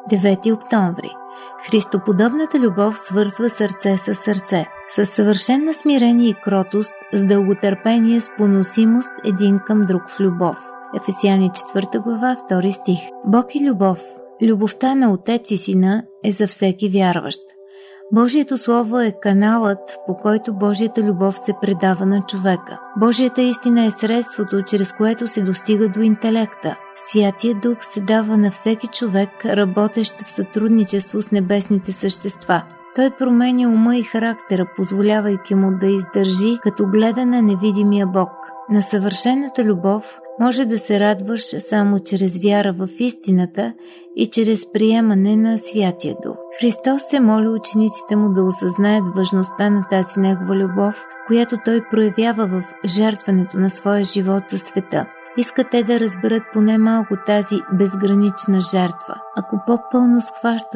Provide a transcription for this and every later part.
9 октомври. Христоподобната любов свързва сърце с сърце, с съвършена смирение и кротост, с дълготърпение, с поносимост един към друг в любов. Ефесяни 4 глава, 2 стих. Бог е любов. Любовта на Отец и Сина е за всеки вярващ. Божието Слово е каналът, по който Божията любов се предава на човека. Божията истина е средството, чрез което се достига до интелекта. Святия Дух се дава на всеки човек, работещ в сътрудничество с небесните същества. Той променя ума и характера, позволявайки му да издържи, като гледа на невидимия Бог. На съвършената любов може да се радваш само чрез вяра в истината и чрез приемане на Святия Дух. Христос се моли учениците му да осъзнаят важността на тази негова любов, която той проявява в жертването на своя живот за света. Иска те да разберат поне малко тази безгранична жертва. Ако по-пълно схващат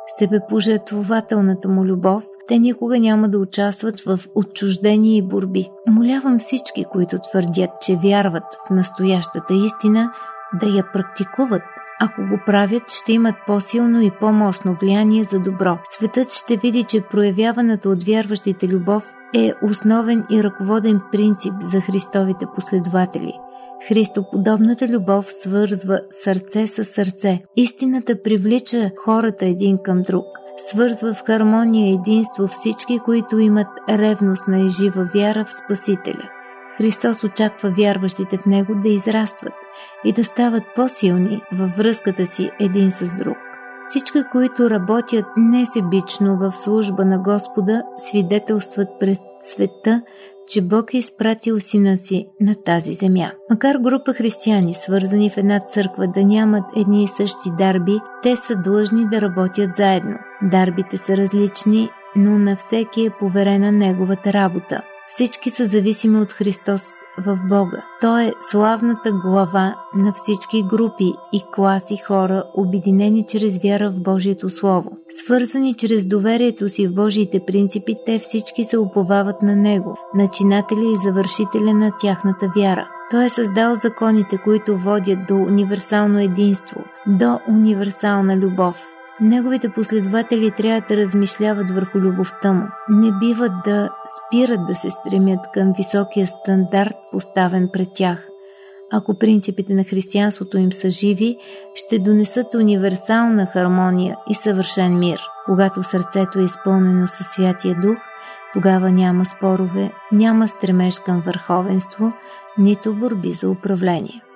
себепожертвователната му любов, те никога няма да участват в отчуждение и борби. Молявам всички, които твърдят, че вярват в настоящата истина, да я практикуват. Ако го правят, ще имат по-силно и по-мощно влияние за добро. Светът ще види, че проявяваната от вярващите любов е основен и ръководен принцип за Христовите последователи. Христоподобната любов свързва сърце с сърце. Истината привлича хората един към друг. Свързва в хармония и единство всички, които имат ревностна и жива вяра в Спасителя. Христос очаква вярващите в Него да израстват и да стават по-силни във връзката си един с друг. Всички, които работят несебично в служба на Господа, свидетелстват пред света, че Бог е изпратил Сина си на тази земя. Макар група християни, свързани в една църква, да нямат едни и същи дарби, те са длъжни да работят заедно. Дарбите са различни, но на всеки е поверена неговата работа. Всички са зависими от Христос в Бога. Той е славната глава на всички групи и класи хора, обединени чрез вяра в Божието Слово. Свързани чрез доверието си в Божиите принципи, те всички се уповават на Него, начинателя и завършителя на тяхната вяра. Той е създал законите, които водят до универсално единство, до универсална любов. Неговите последователи трябва да размишляват върху любовта му. Не биват да спират да се стремят към високия стандарт, поставен пред тях. Ако принципите на християнството им са живи, ще донесат универсална хармония и съвършен мир. Когато сърцето е изпълнено със Святия Дух, тогава няма спорове, няма стремеж към върховенство, нито борби за управление.